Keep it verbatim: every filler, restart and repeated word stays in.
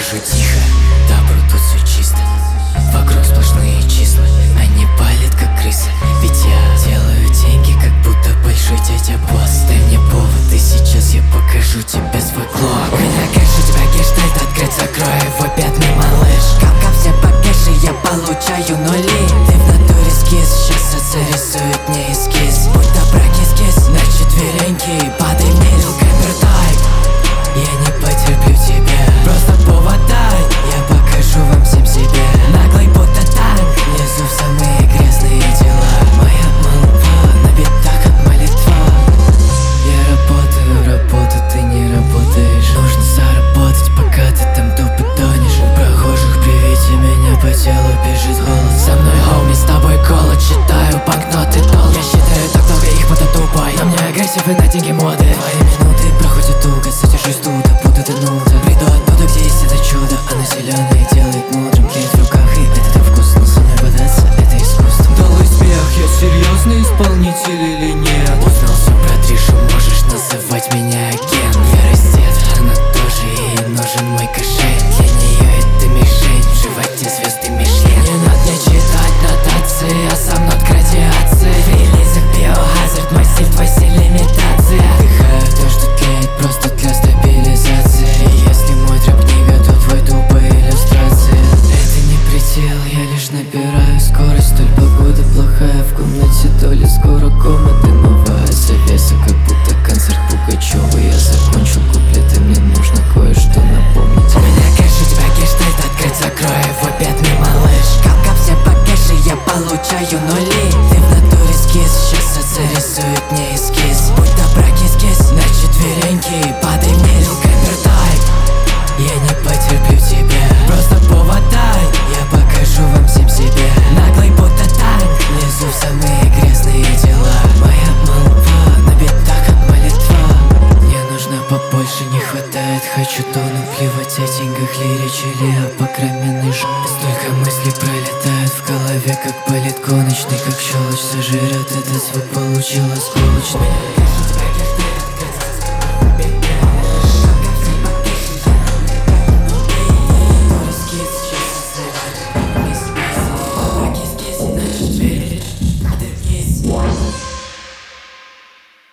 скажу тихо, добро тут все чисто. Вокруг сплошные числа, они палят как крысы. Ведь я делаю деньги, как будто большой дядя босс. Дай мне повод, и сейчас я покажу тебе свой клок. Меня кэш, у тебя гештальт открыть, закрой его, бедный малыш. Капка все по кэше, я получаю нули. Ты в натуре скис, сейчас отца рисует мне эскиз. Будь добра, кис-кис, на четвереньки, падай мне, лилкэмбер тайп. Я не потерплю тебя, просто повод дай. Я покажу вам всем себя, наглый будто танк. Лезу в самые грязные дела. Моя молва набита как молитва. Я работаю, работу, ты не работаешь. Нужно заработать, пока ты там тупо тонешь. Прохожих привите меня, по телу бежит голос. Со мной хоуми, с тобой колот, читаю банкноты дол. Я считаю так долго их, будто тупой. На мне агрессив и на деньги моды. Твои минуты проходят туго, содержусь тут, будто ты нута. Приду оттуда, где есть это чудо. Она зеленая делает мудрым, клеит в руках, и это так вкусно. Со мной бодаться, это искусство. Долой смех, я серьезный исполнитель или нет? Узнал все про Тришу, можешь называть меня агент. Я раздет, она тоже, ей нужен мой кошель. Для нее это мишень, в животе звезды Мишлен. Не надо мне читать нотации, а сам нот градиации. В релизах биохазард, мой стиль, твой стиль имитация. Вдыхаю то, что тлеет, просто для стабилизации. Если мой трэп не готов, твой тупая иллюстрация. Это не предел, я лишь набираю скорость. Столь погода плохая, в комнате то ли скоро комнаты. Новая завеса, как будто концерт Пугачёва. Я закончил куплеты, мне нужно кое-что напомнить. У меня кэш, у тебя гештальт открыть, закрой его, бедный малыш. Капка все по кэше, я получаю нули. Ты в натуре скис, сейчас отца рисует мне эскиз. Будь добра, кис-кис, на четвереньки, падай мне, лилкэмбер тайп. Я не потерплю тебя, просто повод дай. Я покажу вам всем себя, наглый будто танк. Лезу в самые грязные дела. Моя молва набита как молитва. Мне нужно побольше, не хватает, хочу тону плевать о деньгах, лиричили об окроменной жопе. Столько мыслей пролетают в голове, как болит гоночный, как щелочь сожрет этот звук, получилось сколочный.